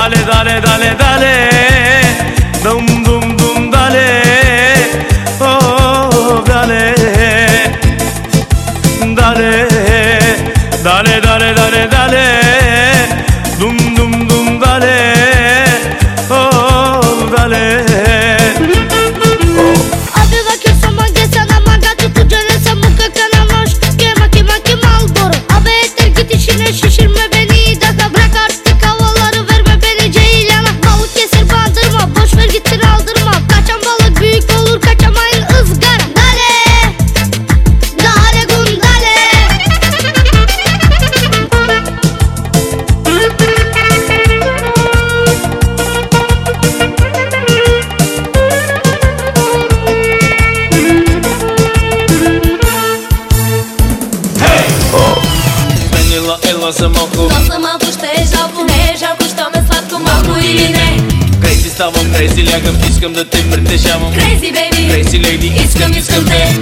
Dale, dale, dale, dale, dum, dum, dum, dale, oh, dale, dale, dale, dale, dale, dale, dum, dum, dum, dale, oh, dale. Şişirme beni daha, bırak artık havaları, verme beni ceylana. Balıkesir bandırma, boş ver gitsin aldırma. Kaçan balık büyük olur, kaçamayın ızgara. Dale, dale gun dale. Hey! Oh! Vanilla ela za малко. Но за малко ще е жалко, не е жалко, що ме сладко, малко или не. Крейзи ставам, крейзи лягам, искам да те притежавам. Crazy baby, Крейзи лейди, искам те.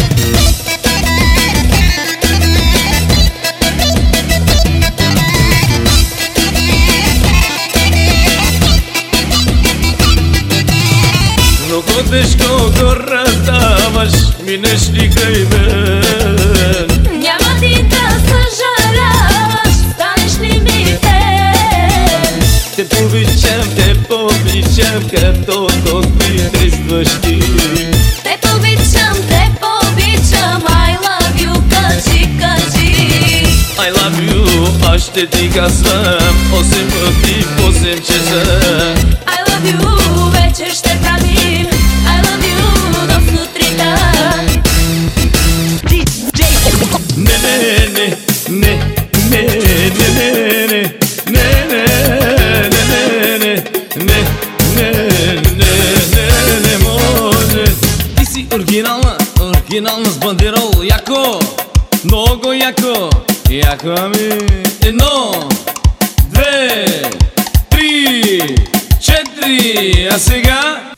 Много тежко го раздаваш, минеш ли край мен? Няма ти да съжаляваш, станеш ли ми фен. Те повичам, като трестваш ти. Те повичам, I love you, кажи. I love you, аз ще ти казвам 8 пъти в 8 часа. I love you, вечер ще правим I love you до сутринта. Не, не, не, не, не, не, не, не, не може. Ти си оригинална с бандерол. Яко, много яко. Яко, ами. 1, 2, 3, 4. А сега